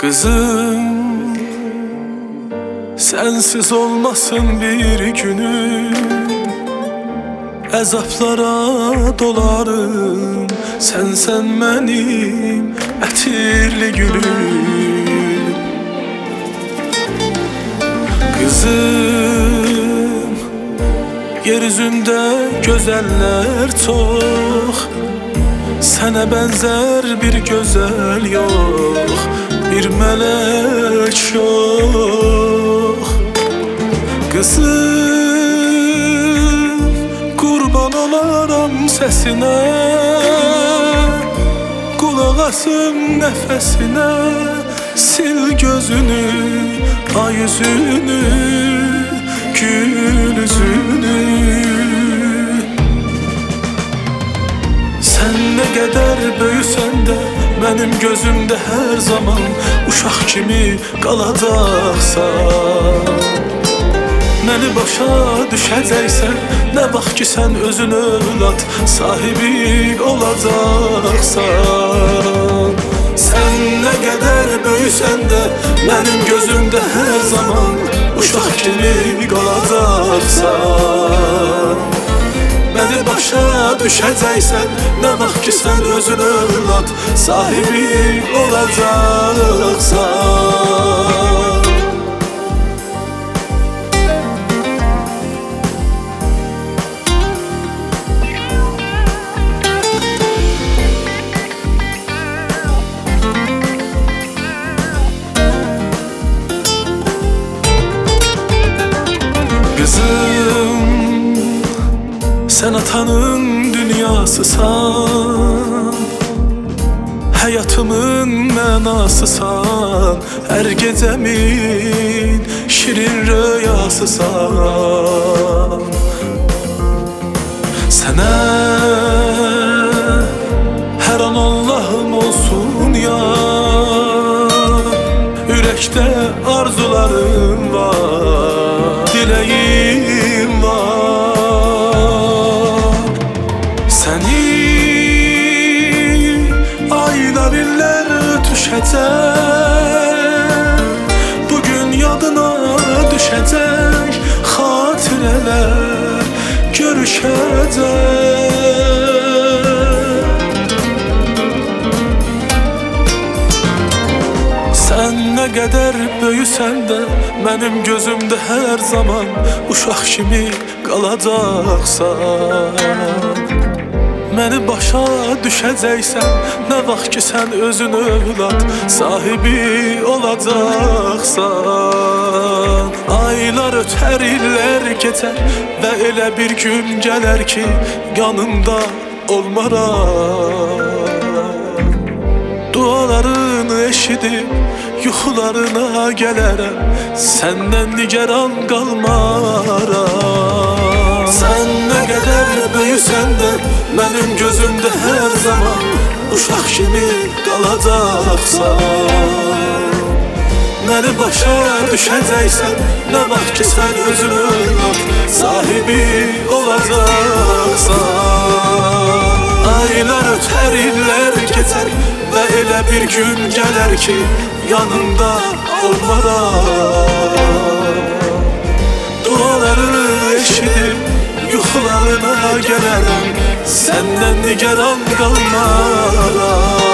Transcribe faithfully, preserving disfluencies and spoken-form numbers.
Kızım, sensiz olmasın bir günüm. Əzablara dolarım, sənsən mənim ətirli gülüm. Kızım, yer üzündə gözəllər çox, sənə bənzər bir gözəl yox, bir mələk yox. Kızım, qurban olaram səsinə, qulaq asım nəfəsinə. Sil gözünü, ay üzünü, gül üzünü. Sən nə qədər böyüsən də mənim gözümdə hər zaman uşaq kimi qalacaqsan. Məni başa düşəcəksən, nə vaxt ki sən özün övlad sahibi olacaqsan. Sən nə qədər böyüsən də mənim gözümdə hər zaman uşaq kimi qalacaqsan. Məni başa düşəcəksən, nə vaxt ki sən özün övlad sahibi olacaqsan. Kızım, sən atanın dünyasısan, həyatımın mənasısan, hər gecəmin şirin röyasısan. Sənə hər an Allahım olsun ya, ürəkdə arzularım var, diləyim var. Səni aylar illər ötüşəcək, bugün yadına düşəcək, xatirələr görüşəcək. Sən nə qədər böyüsən də mənim gözümdə hər zaman uşaq kimi qalacaqsan. Məni başa düşəcəksən, nə vaxt ki sən özün övlad sahibi olacaqsan. Aylar ötər, illər keçər və elə bir gün gələr ki yanında olmaram. Dualarını eşidib yuxularına gələrəm, səndən nigaran qalmaram. Sən nə qədər böyüsən də mənim gözümdə hər zaman uşaq kimi qalacaqsan. Məni başa düşəcəksən, nə vaxt ki sən özün övlad sahibi olacaqsan. Aylar ötər, illər keçər və elə bir gün gələr ki yanında olmaram. Dualarını eşidib yuxularına gələrəm, səndən nigaran qalmaram.